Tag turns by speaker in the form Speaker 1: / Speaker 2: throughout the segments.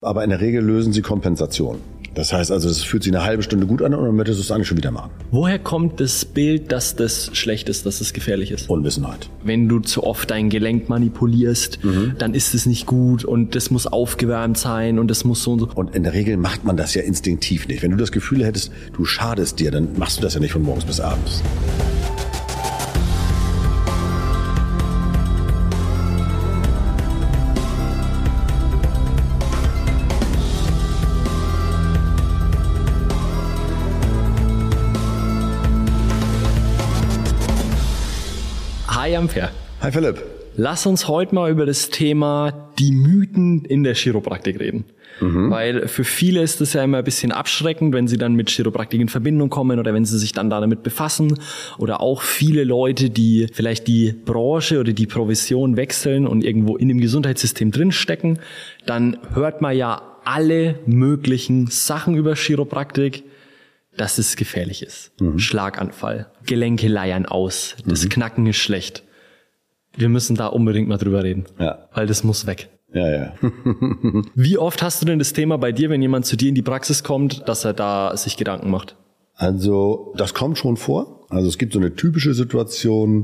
Speaker 1: Aber in der Regel lösen sie Kompensation. Das heißt also, es fühlt sich eine halbe Stunde gut an und dann möchtest du es eigentlich schon wieder machen.
Speaker 2: Woher kommt das Bild, dass das schlecht ist, dass es gefährlich ist?
Speaker 1: Unwissenheit.
Speaker 2: Wenn du zu oft dein Gelenk manipulierst, dann ist es nicht gut und das muss aufgewärmt sein und das muss so und so.
Speaker 1: Und in der Regel macht man das ja instinktiv nicht. Wenn du das Gefühl hättest, du schadest dir, dann machst du das ja nicht von morgens bis abends.
Speaker 2: Hi Ampere.
Speaker 1: Hi Philipp.
Speaker 2: Lass uns heute mal über das Thema die Mythen in der Chiropraktik reden. Weil für viele ist das ja immer ein bisschen abschreckend, wenn sie dann mit Chiropraktik in Verbindung kommen oder wenn sie sich dann damit befassen. Oder auch viele Leute, die vielleicht die Branche oder die Profession wechseln und irgendwo in dem Gesundheitssystem drinstecken. Dann hört man ja alle möglichen Sachen über Chiropraktik, dass es gefährlich ist. Schlaganfall, Gelenke leiern aus, das Knacken ist schlecht. Wir müssen da unbedingt mal drüber reden, weil das muss weg.
Speaker 1: Ja.
Speaker 2: Wie oft hast du denn das Thema bei dir, wenn jemand zu dir in die Praxis kommt, dass er da sich Gedanken macht?
Speaker 1: Also das kommt schon vor. Also es gibt so eine typische Situation,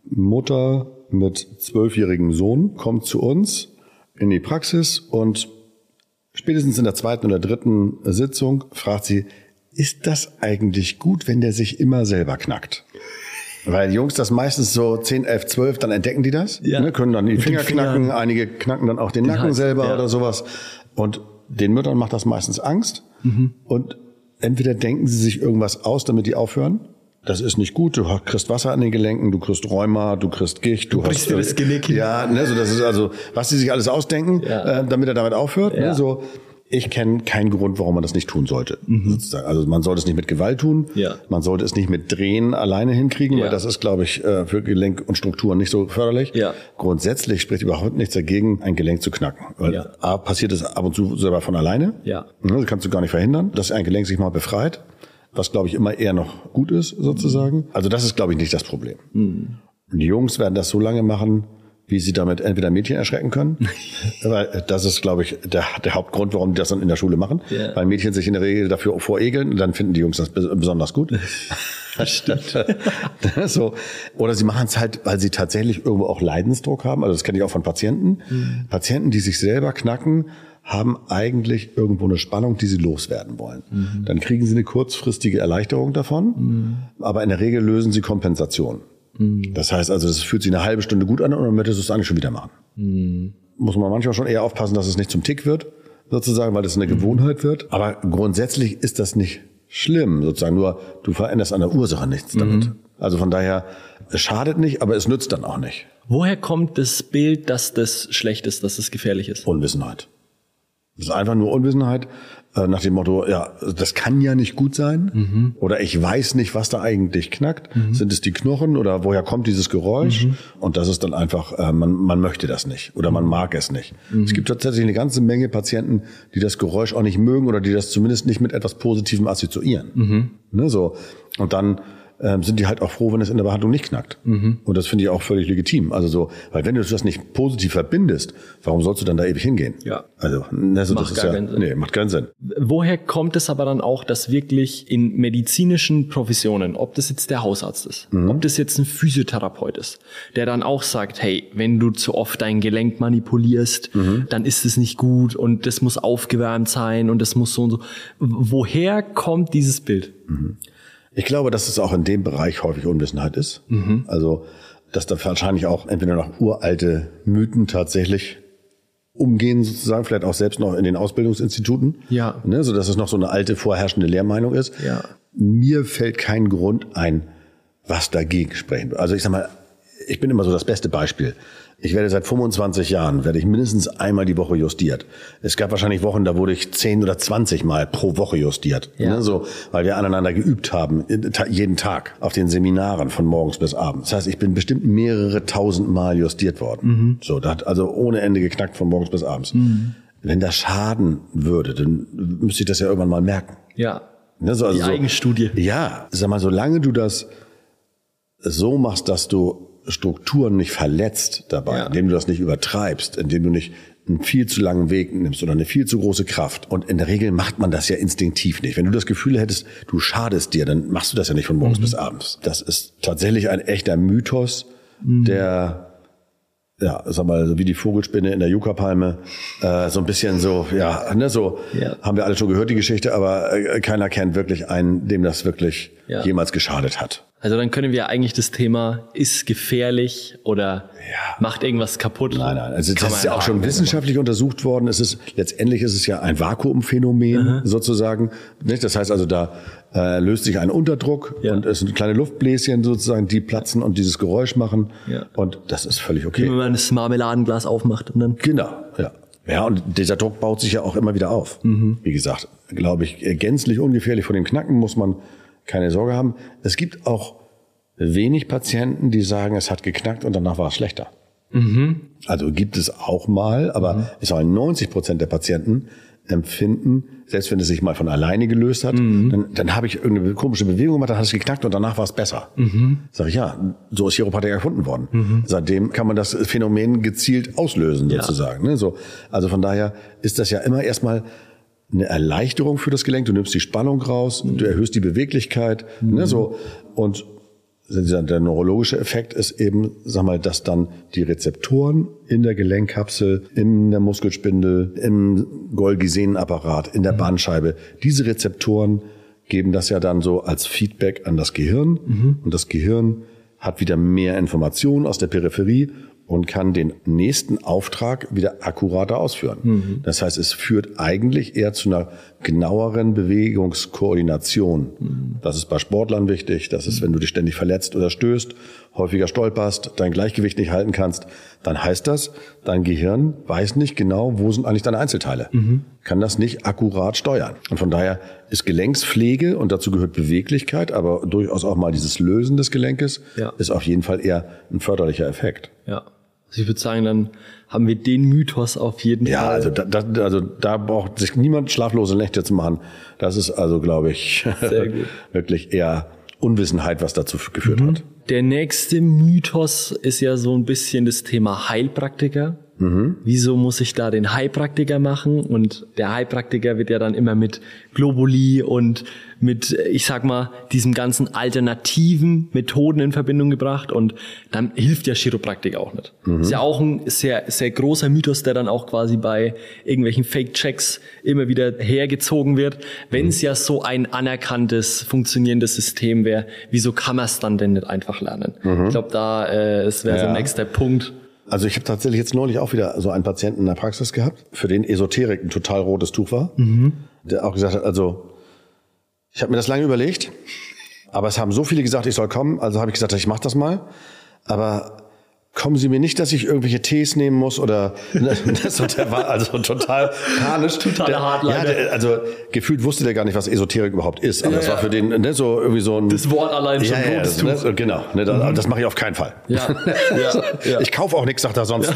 Speaker 1: Mutter mit 12-jährigem Sohn kommt zu uns in die Praxis und spätestens in der 2. oder 3. Sitzung fragt sie, ist das eigentlich gut, wenn der sich immer selber knackt? Weil die Jungs das meistens so 10, 11, 12, dann entdecken die das, können dann die Finger knacken, einige knacken dann auch den Nacken selber oder sowas. Und den Müttern macht das meistens Angst. Und entweder denken sie sich irgendwas aus, damit die aufhören. Das ist nicht gut, du kriegst Wasser an den Gelenken, du kriegst Rheuma, du kriegst Gicht, du hast
Speaker 2: das Genick.
Speaker 1: Ja, ne, so das ist also, was sie sich alles ausdenken, damit er damit aufhört. Ne, so. Ich kenne keinen Grund, warum man das nicht tun sollte. Sozusagen. Also man sollte es nicht mit Gewalt tun. Man sollte es nicht mit Drehen alleine hinkriegen, weil das ist, glaube ich, für Gelenk und Strukturen nicht so förderlich. Grundsätzlich spricht überhaupt nichts dagegen, ein Gelenk zu knacken. Weil A, passiert es ab und zu selber von alleine. Das kannst du gar nicht verhindern, dass ein Gelenk sich mal befreit. Was, glaube ich, immer eher noch gut ist, sozusagen. Also das ist, glaube ich, nicht das Problem. Und die Jungs werden das so lange machen, wie sie damit entweder Mädchen erschrecken können. Weil das ist, glaube ich, der Hauptgrund, warum die das dann in der Schule machen. Weil Mädchen sich in der Regel dafür voregeln und dann finden die Jungs das besonders gut.
Speaker 2: Das stimmt.
Speaker 1: So. Oder sie machen es halt, weil sie tatsächlich irgendwo auch Leidensdruck haben. Also das kenne ich auch von Patienten. Patienten, die sich selber knacken, haben eigentlich irgendwo eine Spannung, die sie loswerden wollen. Dann kriegen sie eine kurzfristige Erleichterung davon. Aber in der Regel lösen sie Kompensation. Das heißt also, es fühlt sich eine halbe Stunde gut an und dann möchtest du es eigentlich schon wieder machen. Muss man manchmal schon eher aufpassen, dass es nicht zum Tick wird, sozusagen, weil es eine Gewohnheit wird. Aber grundsätzlich ist das nicht schlimm, sozusagen, nur du veränderst an der Ursache nichts damit. Also von daher, es schadet nicht, aber es nützt dann auch nicht.
Speaker 2: Woher kommt das Bild, dass das schlecht ist, dass es gefährlich ist?
Speaker 1: Unwissenheit. Das ist einfach nur Unwissenheit, nach dem Motto, ja, das kann ja nicht gut sein. Oder ich weiß nicht, was da eigentlich knackt. Sind es die Knochen oder woher kommt dieses Geräusch? Und das ist dann einfach, man möchte das nicht oder man mag es nicht. Es gibt tatsächlich eine ganze Menge Patienten, die das Geräusch auch nicht mögen oder die das zumindest nicht mit etwas Positivem assoziieren. Ne, so. Und dann sind die halt auch froh, wenn es in der Behandlung nicht knackt. Und das finde ich auch völlig legitim. Also so, weil wenn du das nicht positiv verbindest, warum sollst du dann da ewig hingehen? Also, also das ist ja, macht keinen Sinn.
Speaker 2: Woher kommt es aber dann auch, dass wirklich in medizinischen Professionen, ob das jetzt der Hausarzt ist, ob das jetzt ein Physiotherapeut ist, der dann auch sagt, hey, wenn du zu oft dein Gelenk manipulierst, dann ist es nicht gut und das muss aufgewärmt sein und das muss so und so. Woher kommt dieses Bild?
Speaker 1: Ich glaube, dass es auch in dem Bereich häufig Unwissenheit ist. Also, dass da wahrscheinlich auch entweder noch uralte Mythen tatsächlich umgehen, sozusagen, vielleicht auch selbst noch in den Ausbildungsinstituten. Ne, so dass es noch so eine alte, vorherrschende Lehrmeinung ist. Mir fällt kein Grund ein, was dagegen sprechen würde. Also ich sag mal, ich bin immer so das beste Beispiel. Ich werde seit 25 Jahren, mindestens einmal die Woche justiert. Es gab wahrscheinlich Wochen, da wurde ich 10 oder 20 Mal pro Woche justiert. Ne, so, weil wir aneinander geübt haben, jeden Tag auf den Seminaren von morgens bis abends. Das heißt, ich bin bestimmt mehrere tausend Mal justiert worden. So, da hat also ohne Ende geknackt von morgens bis abends. Wenn das schaden würde, dann müsste ich das ja irgendwann mal merken. Ne, so, also
Speaker 2: die Eigenstudie.
Speaker 1: Ja, sag mal, solange du das so machst, dass du Strukturen nicht verletzt dabei, indem du das nicht übertreibst, indem du nicht einen viel zu langen Weg nimmst oder eine viel zu große Kraft. Und in der Regel macht man das ja instinktiv nicht. Wenn du das Gefühl hättest, du schadest dir, dann machst du das ja nicht von morgens bis abends. Das ist tatsächlich ein echter Mythos, der, ja, sag mal, so wie die Vogelspinne in der Yucca-Palme, so ein bisschen so, ja, ne, so haben wir alle schon gehört, die Geschichte, aber keiner kennt wirklich einen, dem das wirklich jemals geschadet hat.
Speaker 2: Also dann können wir eigentlich das Thema, ist gefährlich oder macht irgendwas kaputt?
Speaker 1: Nein, also das ist ja auch schon wissenschaftlich untersucht worden. Letztendlich ist es ja ein Vakuumphänomen sozusagen. Nicht? Das heißt also, da löst sich ein Unterdruck und es sind kleine Luftbläschen sozusagen, die platzen und dieses Geräusch machen. Ja. Und das ist völlig okay.
Speaker 2: Wenn man das Marmeladenglas aufmacht und dann.
Speaker 1: Genau, ja. Ja, und dieser Druck baut sich ja auch immer wieder auf. Wie gesagt, glaube ich, gänzlich ungefährlich. Vor dem Knacken muss man keine Sorge haben. Es gibt auch wenig Patienten, die sagen, es hat geknackt und danach war es schlechter. Also gibt es auch mal, aber ich sage, 90% der Patienten empfinden, selbst wenn es sich mal von alleine gelöst hat, dann habe ich irgendeine komische Bewegung gemacht, dann hat es geknackt und danach war es besser. Sag ich, ja, so ist Chiropraktik erfunden worden. Seitdem kann man das Phänomen gezielt auslösen sozusagen. Ne? So, also von daher ist das ja immer erstmal eine Erleichterung für das Gelenk. Du nimmst die Spannung raus, du erhöhst die Beweglichkeit, ne, so. Und der neurologische Effekt ist eben, sag mal, dass dann die Rezeptoren in der Gelenkkapsel, in der Muskelspindel, im Golgi-Sehnenapparat, in der Bandscheibe, diese Rezeptoren geben das ja dann so als Feedback an das Gehirn. Und das Gehirn hat wieder mehr Informationen aus der Peripherie und kann den nächsten Auftrag wieder akkurater ausführen. Das heißt, es führt eigentlich eher zu einer genaueren Bewegungskoordination. Das ist bei Sportlern wichtig. Das ist, wenn du dich ständig verletzt oder stößt, häufiger stolperst, dein Gleichgewicht nicht halten kannst, dann heißt das, dein Gehirn weiß nicht genau, wo sind eigentlich deine Einzelteile. Kann das nicht akkurat steuern. Und von daher ist Gelenkspflege, und dazu gehört Beweglichkeit, aber durchaus auch mal dieses Lösen des Gelenkes, ist auf jeden Fall eher ein förderlicher Effekt.
Speaker 2: Ja. Also ich würde sagen, dann haben wir den Mythos auf jeden Fall.
Speaker 1: Ja, also da braucht sich niemand schlaflose Nächte zu machen. Das ist also, glaube ich, wirklich eher Unwissenheit, was dazu geführt hat.
Speaker 2: Der nächste Mythos ist ja so ein bisschen das Thema Heilpraktiker. Wieso muss ich da den Heilpraktiker machen? Und der Heilpraktiker wird ja dann immer mit Globuli und mit, ich sag mal, diesem ganzen alternativen Methoden in Verbindung gebracht. Und dann hilft ja Chiropraktik auch nicht. Ist ja auch ein sehr, sehr großer Mythos, der dann auch quasi bei irgendwelchen Fake-Checks immer wieder hergezogen wird. Wenn es ja so ein anerkanntes, funktionierendes System wäre, wieso kann man es dann denn nicht einfach lernen? Ich glaube, das wäre so ein nächster Punkt.
Speaker 1: Also ich habe tatsächlich jetzt neulich auch wieder so einen Patienten in der Praxis gehabt, für den Esoterik ein total rotes Tuch war. Der auch gesagt hat, also ich habe mir das lange überlegt, aber es haben so viele gesagt, ich soll kommen, also habe ich gesagt, ich mache das mal. Aber kommen Sie mir nicht, dass ich irgendwelche Tees nehmen muss oder der war also total panisch.
Speaker 2: Total Hardliner.
Speaker 1: Ja, also gefühlt wusste der gar nicht, was Esoterik überhaupt ist. Aber das war für den so irgendwie so ein...
Speaker 2: Das Wort allein schon rotes Tuch.
Speaker 1: Ne, genau, das mache ich auf keinen Fall.
Speaker 2: Ja.
Speaker 1: Ich kaufe auch nichts, sagt er sonst.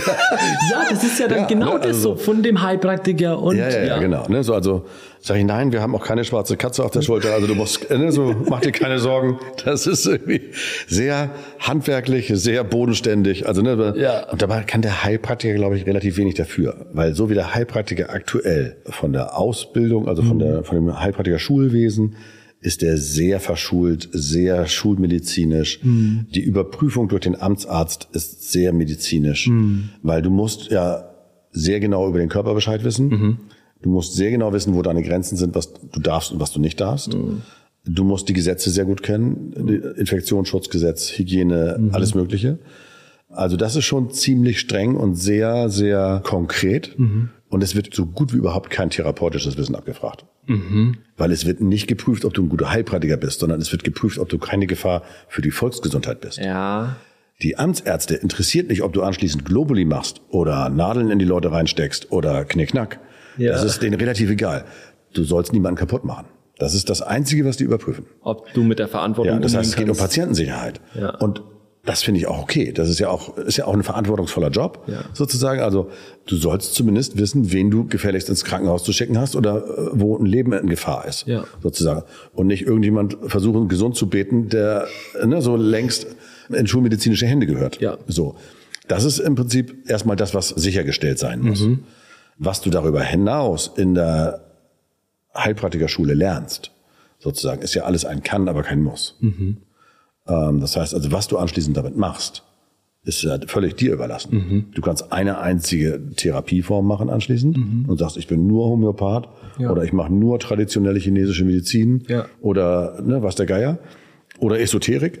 Speaker 2: Ja, das ist ja dann genau das so von dem Heilpraktiker. Und
Speaker 1: ja, genau. Ne, so, also sage ich, nein, wir haben auch keine schwarze Katze auf der Schulter, also du musst, so mach dir keine Sorgen. Das ist irgendwie sehr handwerklich, sehr bodenständig. Also und dabei kann der Heilpraktiker, glaube ich, relativ wenig dafür, weil so wie der Heilpraktiker aktuell von der Ausbildung, also von dem Heilpraktiker Schulwesen, ist der sehr verschult, sehr schulmedizinisch. Die Überprüfung durch den Amtsarzt ist sehr medizinisch, weil du musst ja sehr genau über den Körper Bescheid wissen. Du musst sehr genau wissen, wo deine Grenzen sind, was du darfst und was du nicht darfst. Du musst die Gesetze sehr gut kennen, Infektionsschutzgesetz, Hygiene, alles Mögliche. Also das ist schon ziemlich streng und sehr, sehr konkret. Und es wird so gut wie überhaupt kein therapeutisches Wissen abgefragt. Weil es wird nicht geprüft, ob du ein guter Heilpraktiker bist, sondern es wird geprüft, ob du keine Gefahr für die Volksgesundheit bist.
Speaker 2: Ja.
Speaker 1: Die Amtsärzte interessiert nicht, ob du anschließend Globuli machst oder Nadeln in die Leute reinsteckst oder Knickknack. Ja. Das ist denen relativ egal. Du sollst niemanden kaputt machen. Das ist das Einzige, was die überprüfen.
Speaker 2: Ob du mit der Verantwortung
Speaker 1: das heißt, es geht um Patientensicherheit. Ja. Und das finde ich auch okay. Das ist ja auch ein verantwortungsvoller Job, sozusagen. Also du sollst zumindest wissen, wen du gefährlichst ins Krankenhaus zu schicken hast oder wo ein Leben in Gefahr ist, sozusagen. Und nicht irgendjemand versuchen, gesund zu beten, der so längst in schulmedizinische Hände gehört.
Speaker 2: Ja.
Speaker 1: So. Das ist im Prinzip erstmal das, was sichergestellt sein muss. Was du darüber hinaus in der Heilpraktikerschule lernst, sozusagen, ist ja alles ein Kann, aber kein Muss. Das heißt also, was du anschließend damit machst, ist ja völlig dir überlassen. Du kannst eine einzige Therapieform machen anschließend und sagst, ich bin nur Homöopath oder ich mache nur traditionelle chinesische Medizin oder was der Geier oder Esoterik.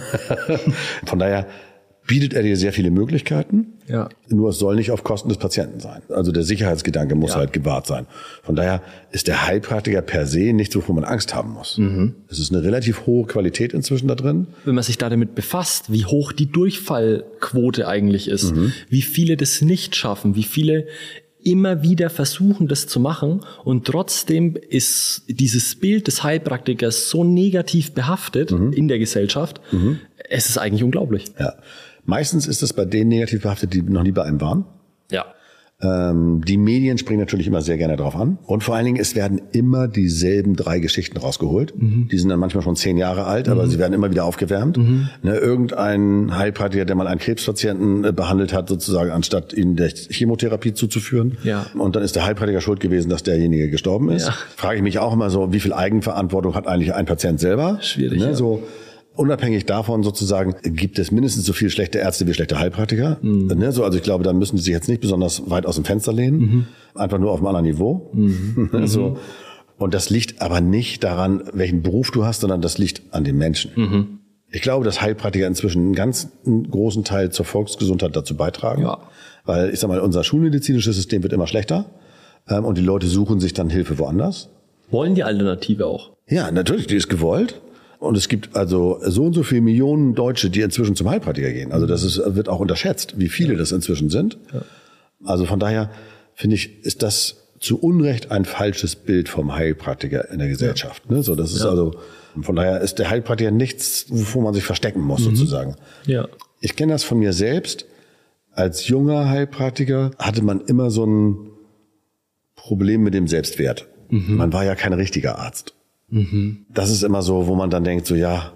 Speaker 1: Von daher bietet er dir sehr viele Möglichkeiten, nur es soll nicht auf Kosten des Patienten sein. Also der Sicherheitsgedanke muss halt gewahrt sein. Von daher ist der Heilpraktiker per se nichts, wovor man Angst haben muss. Es ist eine relativ hohe Qualität inzwischen da drin.
Speaker 2: Wenn man sich da damit befasst, wie hoch die Durchfallquote eigentlich ist, wie viele das nicht schaffen, wie viele immer wieder versuchen, das zu machen und trotzdem ist dieses Bild des Heilpraktikers so negativ behaftet in der Gesellschaft, es ist eigentlich unglaublich.
Speaker 1: Ja. Meistens ist es bei denen negativ behaftet, die noch nie bei einem waren.
Speaker 2: Ja.
Speaker 1: Die Medien springen natürlich immer sehr gerne drauf an. Und vor allen Dingen, es werden immer dieselben 3 Geschichten rausgeholt. Die sind dann manchmal schon 10 Jahre alt, aber sie werden immer wieder aufgewärmt. Irgendein Heilpraktiker, der mal einen Krebspatienten behandelt hat, sozusagen, anstatt ihn der Chemotherapie zuzuführen.
Speaker 2: Ja.
Speaker 1: Und dann ist der Heilpraktiker schuld gewesen, dass derjenige gestorben ist. Ja. Frage ich mich auch immer so, wie viel Eigenverantwortung hat eigentlich ein Patient selber?
Speaker 2: Schwierig, ja.
Speaker 1: So. Unabhängig davon sozusagen gibt es mindestens so viele schlechte Ärzte wie schlechte Heilpraktiker. Also ich glaube, da müssen sie sich jetzt nicht besonders weit aus dem Fenster lehnen. Einfach nur auf einem anderen Niveau. Und das liegt aber nicht daran, welchen Beruf du hast, sondern das liegt an den Menschen. Ich glaube, dass Heilpraktiker inzwischen einen ganz großen Teil zur Volksgesundheit dazu beitragen. Ja. Weil ich sag mal, unser schulmedizinisches System wird immer schlechter. Und die Leute suchen sich dann Hilfe woanders.
Speaker 2: Wollen die Alternative auch?
Speaker 1: Ja, natürlich, die ist gewollt. Und es gibt also so und so viele Millionen Deutsche, die inzwischen zum Heilpraktiker gehen. Also wird auch unterschätzt, wie viele das inzwischen sind. Ja. Also von daher finde ich, ist das zu Unrecht ein falsches Bild vom Heilpraktiker in der Gesellschaft. Ja. So, das ist also, von daher ist der Heilpraktiker nichts, wovor man sich verstecken muss, sozusagen. Ja. Ich kenne das von mir selbst. Als junger Heilpraktiker hatte man immer so ein Problem mit dem Selbstwert. Man war ja kein richtiger Arzt. Das ist immer so, wo man dann denkt, so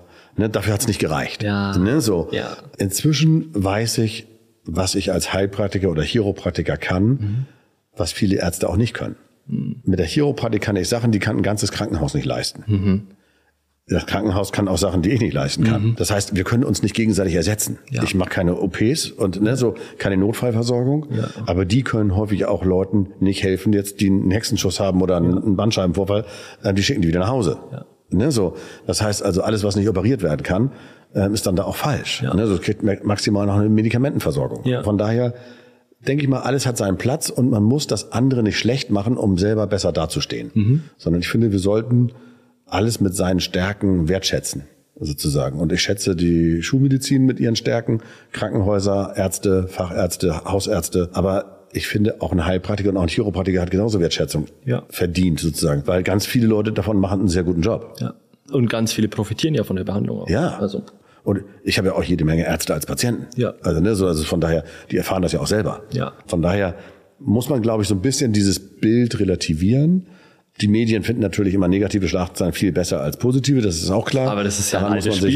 Speaker 1: dafür hat's nicht gereicht. Ja. So. Ja. Inzwischen weiß ich, was ich als Heilpraktiker oder Chiropraktiker kann, was viele Ärzte auch nicht können. Mit der Chiropraktik kann ich Sachen, die kann ein ganzes Krankenhaus nicht leisten. Das Krankenhaus kann auch Sachen, die ich nicht leisten kann. Das heißt, wir können uns nicht gegenseitig ersetzen. Ja. Ich mache keine OPs und keine Notfallversorgung. Ja. Aber die können häufig auch Leuten nicht helfen, jetzt die einen Hexenschuss haben oder einen Bandscheibenvorfall, die schicken die wieder nach Hause. Ja. Das heißt also, alles, was nicht operiert werden kann, ist dann da auch falsch. Ja. Es kriegt maximal noch eine Medikamentenversorgung. Ja. Von daher denke ich mal, alles hat seinen Platz und man muss das andere nicht schlecht machen, um selber besser dazustehen. Sondern ich finde, wir sollten alles mit seinen Stärken wertschätzen, sozusagen. Und ich schätze die Schulmedizin mit ihren Stärken, Krankenhäuser, Ärzte, Fachärzte, Hausärzte. Aber ich finde, auch ein Heilpraktiker und auch ein Chiropraktiker hat genauso Wertschätzung verdient, sozusagen. Weil ganz viele Leute davon machen einen sehr guten Job. Ja.
Speaker 2: Und ganz viele profitieren ja von der Behandlung auch.
Speaker 1: Ja. Also. Und ich habe ja auch jede Menge Ärzte als Patienten. Ja. Also von daher, die erfahren das ja auch selber. Ja. Von daher muss man, glaube ich, so ein bisschen dieses Bild relativieren. Die Medien finden natürlich immer negative Schlagzeilen viel besser als positive, das ist auch klar.
Speaker 2: Aber das ist ja ein altes Spiel.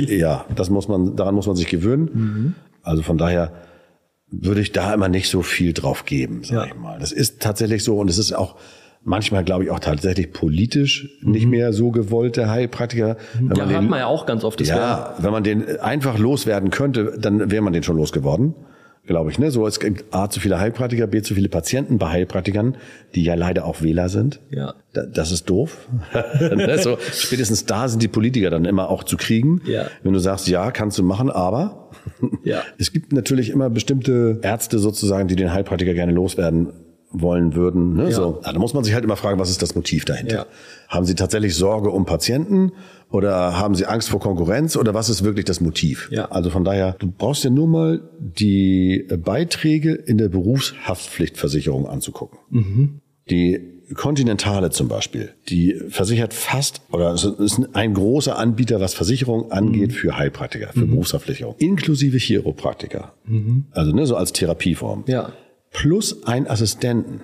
Speaker 1: Daran muss man sich gewöhnen. Also von daher würde ich da immer nicht so viel drauf geben, sag ich mal. Das ist tatsächlich so und es ist auch manchmal, glaube ich, auch tatsächlich politisch nicht mehr so gewollt, der Heilpraktiker.
Speaker 2: Ja, hat man ja auch ganz oft.
Speaker 1: Wenn man den einfach loswerden könnte, dann wäre man den schon losgeworden. Glaube ich, So, es gibt A, zu viele Heilpraktiker, B, zu viele Patienten bei Heilpraktikern, die ja leider auch Wähler sind. Ja. Das ist doof. So, spätestens da sind die Politiker dann immer auch zu kriegen. Ja. Wenn du sagst, ja, kannst du machen, aber es gibt natürlich immer bestimmte Ärzte sozusagen, die den Heilpraktiker gerne loswerden wollen würden. Ja. So. Da muss man sich halt immer fragen, was ist das Motiv dahinter? Ja. Haben Sie tatsächlich Sorge um Patienten oder haben Sie Angst vor Konkurrenz oder was ist wirklich das Motiv? Ja. Also von daher, du brauchst ja nur mal die Beiträge in der Berufshaftpflichtversicherung anzugucken. Die Continentale zum Beispiel, die versichert fast, oder es ist ein großer Anbieter, was Versicherung angeht für Heilpraktiker, für Berufshaftpflichtung, inklusive Chiropraktiker. Also so als Therapieform. Ja. Plus ein Assistenten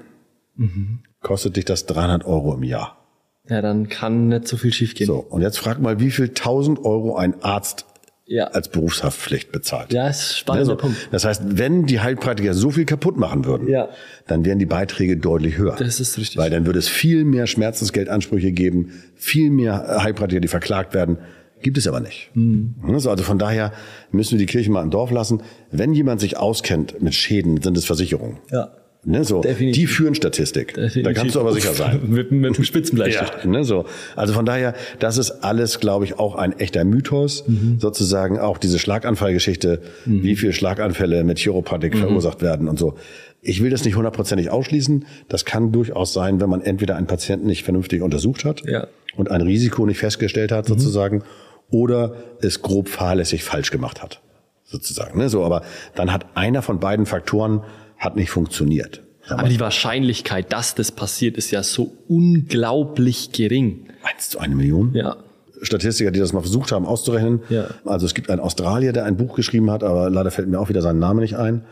Speaker 1: kostet dich das 300 € im Jahr.
Speaker 2: Ja, dann kann nicht so viel schief gehen.
Speaker 1: So, und jetzt frag mal, wie viel 1000 € ein Arzt als Berufshaftpflicht bezahlt.
Speaker 2: Ja, ist ein spannender Punkt.
Speaker 1: Das heißt, wenn die Heilpraktiker so viel kaputt machen würden, dann wären die Beiträge deutlich höher.
Speaker 2: Das ist richtig.
Speaker 1: Weil dann würde es viel mehr Schmerzensgeldansprüche geben, viel mehr Heilpraktiker, die verklagt werden. Gibt es aber nicht. Also von daher müssen wir die Kirche mal im Dorf lassen. Wenn jemand sich auskennt mit Schäden, sind es Versicherungen.
Speaker 2: Ja.
Speaker 1: Die führen Statistik.
Speaker 2: Definitiv.
Speaker 1: Da kannst du aber sicher sein.
Speaker 2: mit dem Spitzenbleistift.
Speaker 1: Also von daher, das ist alles, glaube ich, auch ein echter Mythos. Sozusagen auch diese Schlaganfallgeschichte, wie viele Schlaganfälle mit Chiropraktik verursacht werden und so. Ich will das nicht 100%ig ausschließen. Das kann durchaus sein, wenn man entweder einen Patienten nicht vernünftig untersucht hat und ein Risiko nicht festgestellt hat, sozusagen, oder es grob fahrlässig falsch gemacht hat, sozusagen. Aber dann hat einer von beiden Faktoren hat nicht funktioniert.
Speaker 2: Aber die Wahrscheinlichkeit, dass das passiert, ist ja so unglaublich gering.
Speaker 1: 1 zu 1 Million?
Speaker 2: Ja.
Speaker 1: Statistiker, die das mal versucht haben auszurechnen.
Speaker 2: Ja.
Speaker 1: Also es gibt einen Australier, der ein Buch geschrieben hat, aber leider fällt mir auch wieder sein Name nicht ein.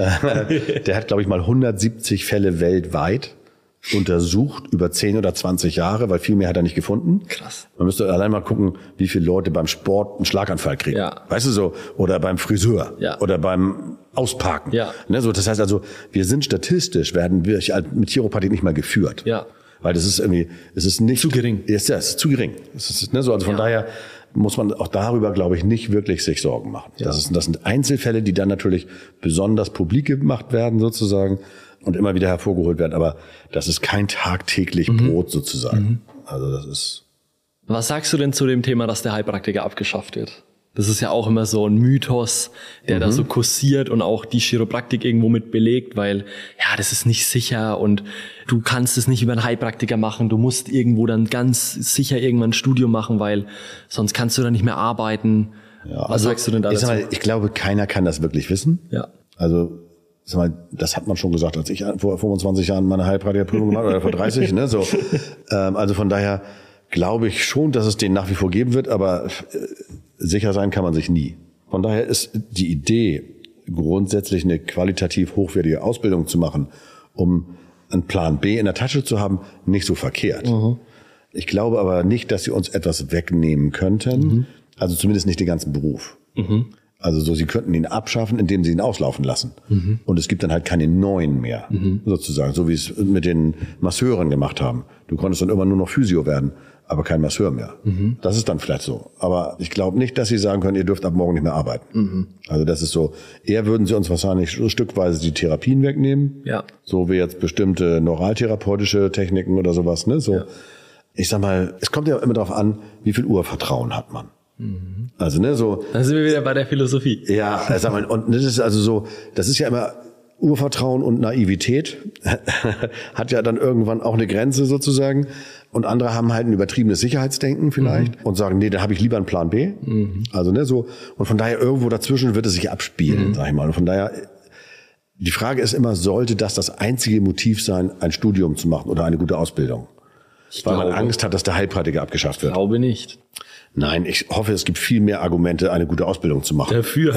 Speaker 1: Der hat, glaube ich, mal 170 Fälle weltweit untersucht über 10 oder 20 Jahre, weil viel mehr hat er nicht gefunden.
Speaker 2: Krass.
Speaker 1: Man müsste allein mal gucken, wie viele Leute beim Sport einen Schlaganfall kriegen.
Speaker 2: Ja.
Speaker 1: Weißt du so? Oder beim Friseur.
Speaker 2: Ja.
Speaker 1: Oder beim Ausparken.
Speaker 2: Ja.
Speaker 1: Das heißt also, wir sind statistisch, werden wir mit Chiropraktik nicht mal geführt.
Speaker 2: Ja.
Speaker 1: Weil das ist irgendwie, es ist nicht
Speaker 2: zu gering.
Speaker 1: Es ist zu gering. Es ist, also von daher muss man auch darüber, glaube ich, nicht wirklich sich Sorgen machen. Ja. Das sind Einzelfälle, die dann natürlich besonders publik gemacht werden sozusagen und immer wieder hervorgeholt werden. Aber das ist kein tagtäglich Brot sozusagen. Also das ist.
Speaker 2: Was sagst du denn zu dem Thema, dass der Heilpraktiker abgeschafft wird? Das ist ja auch immer so ein Mythos, der da so kursiert und auch die Chiropraktik irgendwo mit belegt, weil das ist nicht sicher und du kannst es nicht über einen Heilpraktiker machen. Du musst irgendwo dann ganz sicher irgendwann ein Studium machen, weil sonst kannst du dann nicht mehr arbeiten.
Speaker 1: Ja,
Speaker 2: Was sagst du denn da dazu?
Speaker 1: Ich glaube, keiner kann das wirklich wissen.
Speaker 2: Ja.
Speaker 1: Also das hat man schon gesagt, als ich vor 25 Jahren meine Heilpraktikerprüfung gemacht habe, oder vor 30. Also von daher glaube ich schon, dass es den nach wie vor geben wird, aber sicher sein kann man sich nie. Von daher ist die Idee, grundsätzlich eine qualitativ hochwertige Ausbildung zu machen, um einen Plan B in der Tasche zu haben, nicht so verkehrt. Ich glaube aber nicht, dass sie uns etwas wegnehmen könnten, also zumindest nicht den ganzen Beruf. Also sie könnten ihn abschaffen, indem sie ihn auslaufen lassen. Und es gibt dann halt keine neuen mehr, sozusagen, so wie es mit den Masseuren gemacht haben. Du konntest dann immer nur noch Physio werden, aber kein Masseur mehr. Das ist dann vielleicht so. Aber ich glaube nicht, dass sie sagen können, ihr dürft ab morgen nicht mehr arbeiten. Also das ist so, eher würden sie uns wahrscheinlich stückweise die Therapien wegnehmen.
Speaker 2: Ja.
Speaker 1: So wie jetzt bestimmte neuraltherapeutische Techniken oder sowas. Ich sag mal, es kommt ja immer darauf an, wie viel Urvertrauen hat man. Also
Speaker 2: Dann sind wir wieder bei der Philosophie.
Speaker 1: Ja, sag mal, und das ist also so, das ist ja immer Urvertrauen und Naivität hat ja dann irgendwann auch eine Grenze sozusagen. Und andere haben halt ein übertriebenes Sicherheitsdenken vielleicht und sagen, nee, da habe ich lieber einen Plan B. Also und von daher irgendwo dazwischen wird es sich abspielen, sag ich mal. Und von daher, die Frage ist immer, sollte das einzige Motiv sein, ein Studium zu machen oder eine gute Ausbildung? Weil man Angst hat, dass der Heilpraktiker abgeschafft wird.
Speaker 2: Ich glaube nicht.
Speaker 1: Nein, ich hoffe, es gibt viel mehr Argumente, eine gute Ausbildung zu machen.
Speaker 2: Dafür,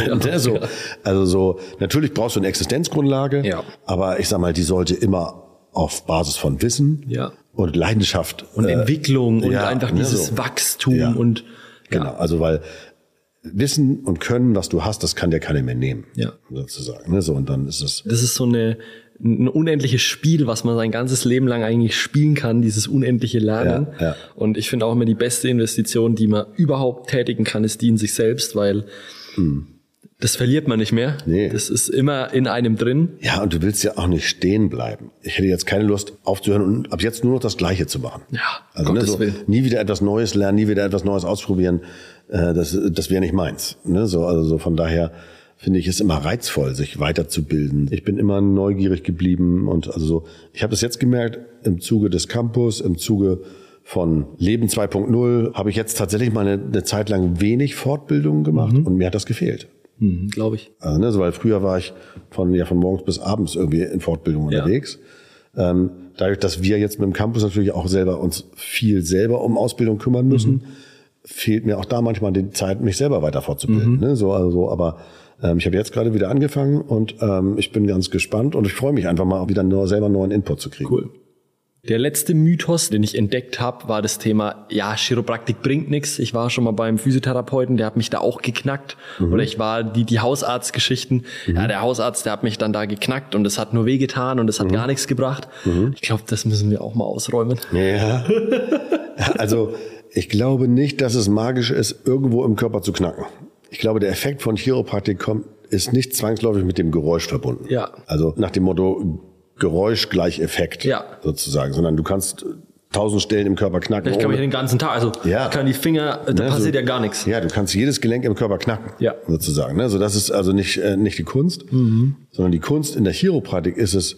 Speaker 1: natürlich brauchst du eine Existenzgrundlage, aber ich sag mal, die sollte immer auf Basis von Wissen und Leidenschaft
Speaker 2: und Entwicklung und einfach dieses Wachstum und
Speaker 1: genau, also weil Wissen und Können, was du hast, das kann dir keiner mehr nehmen, sozusagen. Und dann ist es.
Speaker 2: Das ist so ein unendliches Spiel, was man sein ganzes Leben lang eigentlich spielen kann, dieses unendliche Lernen.
Speaker 1: Ja.
Speaker 2: Und ich finde auch immer die beste Investition, die man überhaupt tätigen kann, ist die in sich selbst, weil das verliert man nicht mehr.
Speaker 1: Nee.
Speaker 2: Das ist immer in einem drin.
Speaker 1: Ja, und du willst ja auch nicht stehen bleiben. Ich hätte jetzt keine Lust aufzuhören und ab jetzt nur noch das Gleiche zu machen.
Speaker 2: Ja,
Speaker 1: also nie wieder etwas Neues lernen, nie wieder etwas Neues ausprobieren. Das wäre nicht meins. Also von daher finde ich es immer reizvoll, sich weiterzubilden. Ich bin immer neugierig geblieben und ich habe das jetzt gemerkt, im Zuge des Campus, im Zuge von Leben 2.0 habe ich jetzt tatsächlich mal eine Zeit lang wenig Fortbildungen gemacht und mir hat das gefehlt.
Speaker 2: Glaube ich.
Speaker 1: Also, weil früher war ich von morgens bis abends irgendwie in Fortbildung unterwegs. Dadurch, dass wir jetzt mit dem Campus natürlich auch uns viel selber um Ausbildung kümmern müssen, fehlt mir auch da manchmal die Zeit, mich selber weiter fortzubilden. Aber ich habe jetzt gerade wieder angefangen und ich bin ganz gespannt und ich freue mich einfach mal wieder selber neuen Input zu kriegen.
Speaker 2: Cool. Der letzte Mythos, den ich entdeckt habe, war das Thema, ja, Chiropraktik bringt nichts. Ich war schon mal beim Physiotherapeuten, der hat mich da auch geknackt. Oder ich war die Hausarztgeschichten. Ja, der Hausarzt, der hat mich dann da geknackt und es hat nur wehgetan und es hat gar nichts gebracht. Ich glaube, das müssen wir auch mal ausräumen.
Speaker 1: Ja. Also ich glaube nicht, dass es magisch ist, irgendwo im Körper zu knacken. Ich glaube, der Effekt von Chiropraktik ist nicht zwangsläufig mit dem Geräusch verbunden.
Speaker 2: Ja.
Speaker 1: Also nach dem Motto Geräusch gleich Effekt sozusagen, sondern du kannst 1000 Stellen im Körper knacken.
Speaker 2: Ich kann mich den ganzen Tag, also ich kann die Finger, da passiert ja gar nichts.
Speaker 1: Ja, du kannst jedes Gelenk im Körper knacken, sozusagen. Also das ist also nicht die Kunst, sondern die Kunst in der Chiropraktik ist es,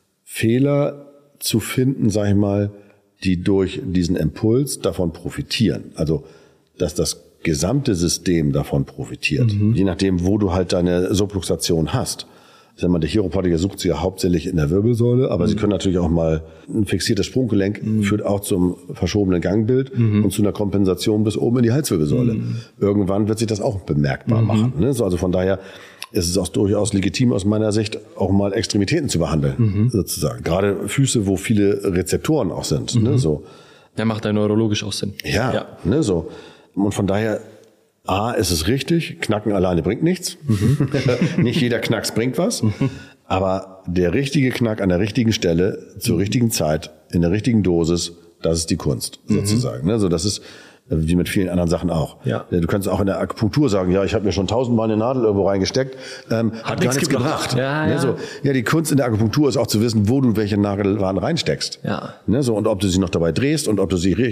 Speaker 1: Fehler zu finden, sag ich mal, die durch diesen Impuls davon profitieren. Also dass das gesamte System davon profitiert, je nachdem, wo du halt deine Subluxation hast. Der Chiropraktiker sucht sie ja hauptsächlich in der Wirbelsäule, aber sie können natürlich auch mal ein fixiertes Sprunggelenk führt auch zum verschobenen Gangbild und zu einer Kompensation bis oben in die Halswirbelsäule. Irgendwann wird sich das auch bemerkbar machen. Ne? So, also von daher ist es auch durchaus legitim aus meiner Sicht, auch mal Extremitäten zu behandeln, sozusagen. Gerade Füße, wo viele Rezeptoren auch sind. Ne? So.
Speaker 2: Der macht ja neurologisch auch Sinn.
Speaker 1: Ja. Ne, so. Und von daher A, ist es richtig, Knacken alleine bringt nichts. Nicht jeder Knacks bringt was. Aber der richtige Knack an der richtigen Stelle, zur richtigen Zeit, in der richtigen Dosis, das ist die Kunst, sozusagen. Also das ist wie mit vielen anderen Sachen auch. Ja. Du kannst auch in der Akupunktur sagen, ja, ich habe mir schon 1000-mal eine Nadel irgendwo reingesteckt, hat gar nichts gebracht. Ja, die Kunst in der Akupunktur ist auch zu wissen, wo du welche Nadelwaren reinsteckst. Ja. Ne, so, und ob du sie noch dabei drehst und ob du sie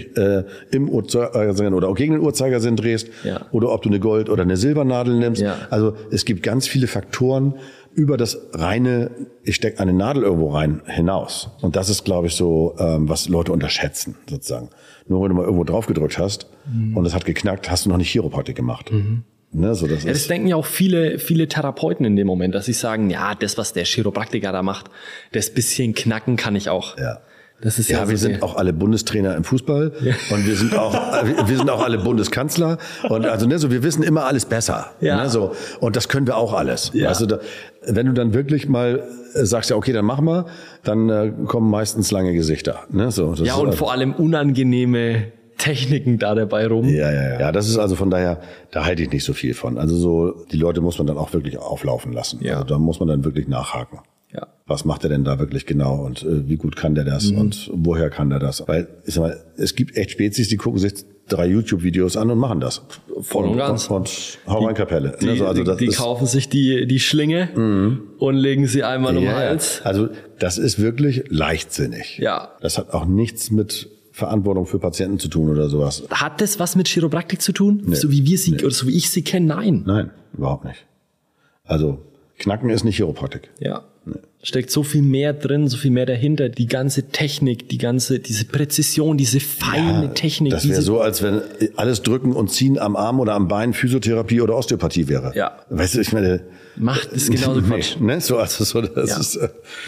Speaker 1: im Uhrzeigersinn oder auch gegen den Uhrzeigersinn drehst oder ob du eine Gold- oder eine Silbernadel nimmst. Ja. Also es gibt ganz viele Faktoren über das reine, ich stecke eine Nadel irgendwo rein, hinaus. Und das ist, glaube ich, so, was Leute unterschätzen, sozusagen. Nur wenn du mal irgendwo drauf gedrückt hast und es hat geknackt, hast du noch nicht Chiropraktik gemacht. Ne, so das
Speaker 2: denken ja auch viele Therapeuten in dem Moment, dass sie sagen, ja, das, was der Chiropraktiker da macht, das bisschen knacken kann ich auch.
Speaker 1: Ja. Das ist wir sind auch alle Bundestrainer im Fußball und wir sind auch alle Bundeskanzler und also ne, so wir wissen immer alles besser, ne, so, und das können wir auch alles. Also wenn du dann wirklich mal sagst, ja okay, dann mach mal, dann kommen meistens lange Gesichter, ne, so.
Speaker 2: Ja, und vor allem unangenehme Techniken da dabei rum.
Speaker 1: Ja, das ist also von daher, da halte ich nicht so viel von. Also so die Leute muss man dann auch wirklich auflaufen lassen. Ja. Also da muss man dann wirklich nachhaken. Ja. Was macht er denn da wirklich genau und wie gut kann der das und woher kann der das? Weil, ich sag mal, es gibt echt Spezies, die gucken sich 3 YouTube-Videos an und machen das.
Speaker 2: Voll und ganz.
Speaker 1: Und hau rein Kapelle.
Speaker 2: Die kaufen sich die Schlinge und legen sie einmal um den Hals.
Speaker 1: Also das ist wirklich leichtsinnig.
Speaker 2: Ja.
Speaker 1: Das hat auch nichts mit Verantwortung für Patienten zu tun oder sowas.
Speaker 2: Hat das was mit Chiropraktik zu tun? Nee. So wie wir sie oder so wie ich sie kenne? Nein.
Speaker 1: Nein, überhaupt nicht. Also Knacken ist nicht Chiropraktik.
Speaker 2: Ja. Nee. Steckt so viel mehr drin, so viel mehr dahinter. Die ganze Technik, diese Präzision, diese feine Technik.
Speaker 1: Das wäre so, als wenn alles Drücken und Ziehen am Arm oder am Bein Physiotherapie oder Osteopathie wäre.
Speaker 2: Ja.
Speaker 1: Weißt du, ich meine...
Speaker 2: Macht es genauso Quatsch.
Speaker 1: Ne? So, also so, das ist...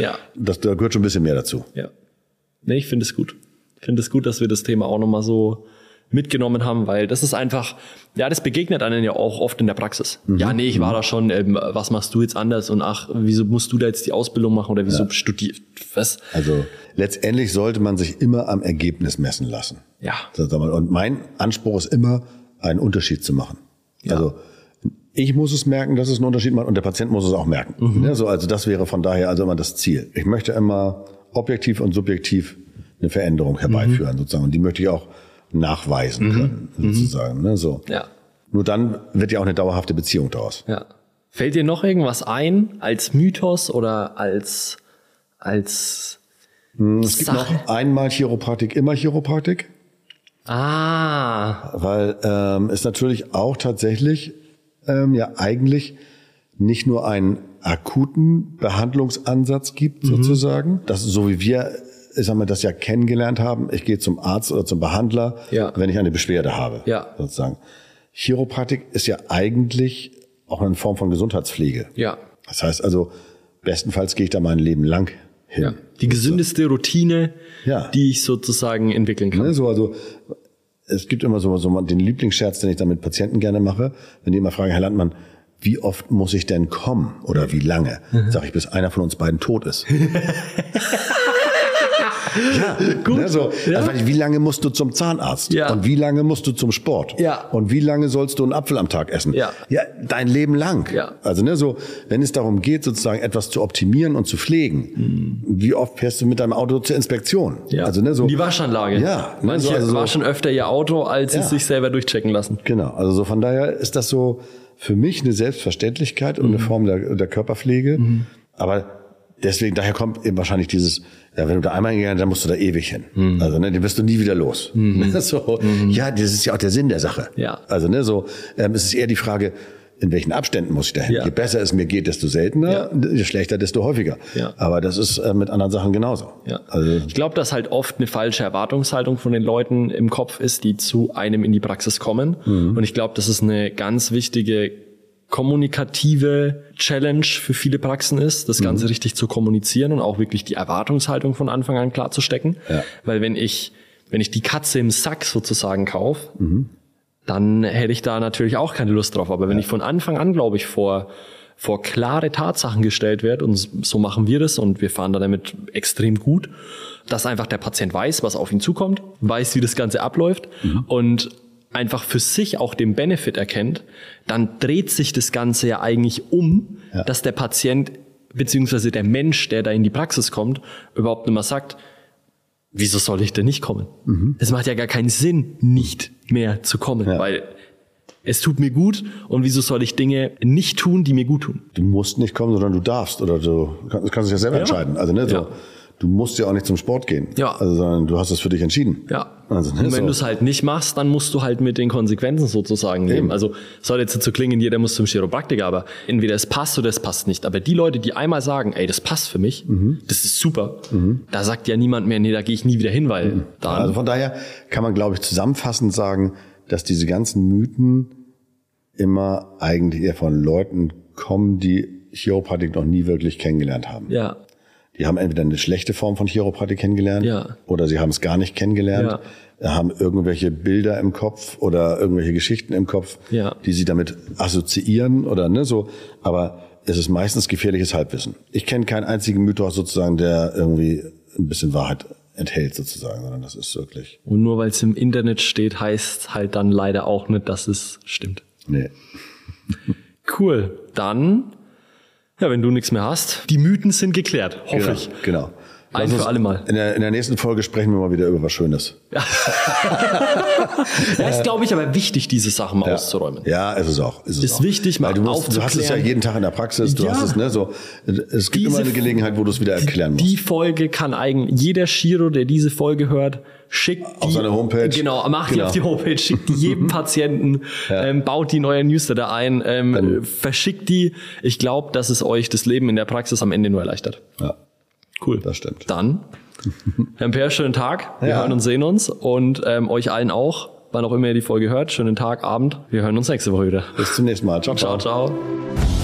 Speaker 1: Da gehört schon ein bisschen mehr dazu.
Speaker 2: Ja. Nee, ich finde es gut. Ich finde es gut, dass wir das Thema auch nochmal so mitgenommen haben, weil das ist einfach, das begegnet einem ja auch oft in der Praxis. Ja, nee, ich war da schon, was machst du jetzt anders und ach, wieso musst du da jetzt die Ausbildung machen oder wieso studierst, was?
Speaker 1: Also letztendlich sollte man sich immer am Ergebnis messen lassen.
Speaker 2: Ja.
Speaker 1: Und mein Anspruch ist immer, einen Unterschied zu machen. Ja. Also ich muss es merken, dass es einen Unterschied macht und der Patient muss es auch merken. Ja, so, also das wäre von daher also immer das Ziel. Ich möchte immer objektiv und subjektiv eine Veränderung herbeiführen sozusagen und die möchte ich auch nachweisen können, sozusagen. Ne, so. Ja. Nur dann wird ja auch eine dauerhafte Beziehung daraus.
Speaker 2: Ja. Fällt dir noch irgendwas ein als Mythos oder als
Speaker 1: es gibt noch einmal Chiropraktik, immer Chiropraktik. Weil es natürlich auch tatsächlich eigentlich nicht nur einen akuten Behandlungsansatz gibt, sozusagen. Das so wie wir das ja kennengelernt haben. Ich gehe zum Arzt oder zum Behandler, wenn ich eine Beschwerde habe, sozusagen. Chiropraktik ist ja eigentlich auch eine Form von Gesundheitspflege. Ja. Das heißt also, bestenfalls gehe ich da mein Leben lang hin. Ja.
Speaker 2: Die gesündeste Routine, die ich sozusagen entwickeln kann.
Speaker 1: Also es gibt immer so den Lieblingsscherz, den ich dann mit Patienten gerne mache, wenn die immer fragen, Herr Landmann, wie oft muss ich denn kommen oder wie lange? Sag ich, bis einer von uns beiden tot ist. Ja, gut. Ne, so. Ja. Also, wie lange musst du zum Zahnarzt?
Speaker 2: Ja.
Speaker 1: Und wie lange musst du zum Sport?
Speaker 2: Ja.
Speaker 1: Und wie lange sollst du einen Apfel am Tag essen?
Speaker 2: Ja.
Speaker 1: Ja, dein Leben lang.
Speaker 2: Ja.
Speaker 1: Also, ne, so, wenn es darum geht, sozusagen etwas zu optimieren und zu pflegen, wie oft fährst du mit deinem Auto zur Inspektion?
Speaker 2: Ja.
Speaker 1: Also, ne, so.
Speaker 2: Die Waschanlage.
Speaker 1: Ja. Ne,
Speaker 2: Manche
Speaker 1: also
Speaker 2: waschen öfter ihr Auto, als sie sich selber durchchecken lassen.
Speaker 1: Genau. Also, so von daher ist das so für mich eine Selbstverständlichkeit und eine Form der Körperpflege. Aber deswegen, daher kommt eben wahrscheinlich dieses, ja, wenn du da einmal hingegangen, dann musst du da ewig hin. Also, ne, den wirst du nie wieder los. So, ja, das ist ja auch der Sinn der Sache.
Speaker 2: Ja.
Speaker 1: Also, ne, so, es ist eher die Frage, in welchen Abständen muss ich da hin?
Speaker 2: Ja.
Speaker 1: Je besser es mir geht, desto seltener, je schlechter, desto häufiger.
Speaker 2: Ja.
Speaker 1: Aber das ist mit anderen Sachen genauso.
Speaker 2: Ja.
Speaker 1: Also,
Speaker 2: ich glaube, dass halt oft eine falsche Erwartungshaltung von den Leuten im Kopf ist, die zu einem in die Praxis kommen. Und ich glaube, das ist eine ganz wichtige kommunikative Challenge für viele Praxen ist, das Ganze richtig zu kommunizieren und auch wirklich die Erwartungshaltung von Anfang an klar zu stecken. Ja. Weil wenn ich die Katze im Sack sozusagen kaufe, dann hätte ich da natürlich auch keine Lust drauf. Aber wenn ich von Anfang an, glaube ich, vor klare Tatsachen gestellt werde und so machen wir das und wir fahren da damit extrem gut, dass einfach der Patient weiß, was auf ihn zukommt, weiß, wie das Ganze abläuft und einfach für sich auch den Benefit erkennt, dann dreht sich das Ganze ja eigentlich dass der Patient beziehungsweise der Mensch, der da in die Praxis kommt, überhaupt nicht mehr sagt, wieso soll ich denn nicht kommen? Es macht ja gar keinen Sinn, nicht mehr zu kommen, weil es tut mir gut und wieso soll ich Dinge nicht tun, die mir gut tun?
Speaker 1: Du musst nicht kommen, sondern du darfst oder du kannst dich ja selber entscheiden. Also ne, so. Du musst ja auch nicht zum Sport gehen, sondern du hast es für dich entschieden.
Speaker 2: Ja. Also, ne, und wenn du es halt nicht machst, dann musst du halt mit den Konsequenzen sozusagen leben. Also soll jetzt so klingen, jeder muss zum Chiropraktiker, aber entweder es passt oder es passt nicht. Aber die Leute, die einmal sagen, ey, das passt für mich, das ist super, da sagt ja niemand mehr, nee, da gehe ich nie wieder hin, weil
Speaker 1: Also von daher kann man, glaube ich, zusammenfassend sagen, dass diese ganzen Mythen immer eigentlich eher von Leuten kommen, die Chiropraktik noch nie wirklich kennengelernt haben.
Speaker 2: Ja.
Speaker 1: Die haben entweder eine schlechte Form von Chiropraktik kennengelernt oder sie haben es gar nicht kennengelernt, haben irgendwelche Bilder im Kopf oder irgendwelche Geschichten im Kopf, die sie damit assoziieren oder ne so. Aber es ist meistens gefährliches Halbwissen. Ich kenne keinen einzigen Mythos sozusagen, der irgendwie ein bisschen Wahrheit enthält sozusagen, sondern das ist wirklich.
Speaker 2: Und nur weil es im Internet steht, heißt halt dann leider auch nicht, dass es stimmt.
Speaker 1: Nee.
Speaker 2: Cool. Dann... Ja, wenn du nichts mehr hast. Die Mythen sind geklärt, hoffe ich.
Speaker 1: Genau.
Speaker 2: Ein für alle Mal.
Speaker 1: In der nächsten Folge sprechen wir mal wieder über was Schönes.
Speaker 2: Ja. Das ist, glaube ich, aber wichtig, diese Sachen mal auszuräumen.
Speaker 1: Ja, ist es auch.
Speaker 2: Ist wichtig, mal aufzuklären.
Speaker 1: Du hast es ja jeden Tag in der Praxis. Du hast es, ne, so. Es gibt immer eine Gelegenheit, wo du es wieder erklären musst.
Speaker 2: Die Folge kann eigentlich, jeder Chiro, der diese Folge hört, schickt die
Speaker 1: auf seine Homepage.
Speaker 2: Genau, macht die auf die Homepage, schickt die jedem Patienten, baut die neue Newsletter ein, verschickt die. Ich glaube, dass es euch das Leben in der Praxis am Ende nur erleichtert.
Speaker 1: Ja.
Speaker 2: Cool.
Speaker 1: Das stimmt.
Speaker 2: Dann, Herr Per, schönen Tag. Wir hören und sehen uns und euch allen auch, wann auch immer ihr die Folge hört. Schönen Tag, Abend. Wir hören uns nächste Woche wieder.
Speaker 1: Bis zum nächsten Mal. Ciao, ciao.
Speaker 2: Ciao, ciao.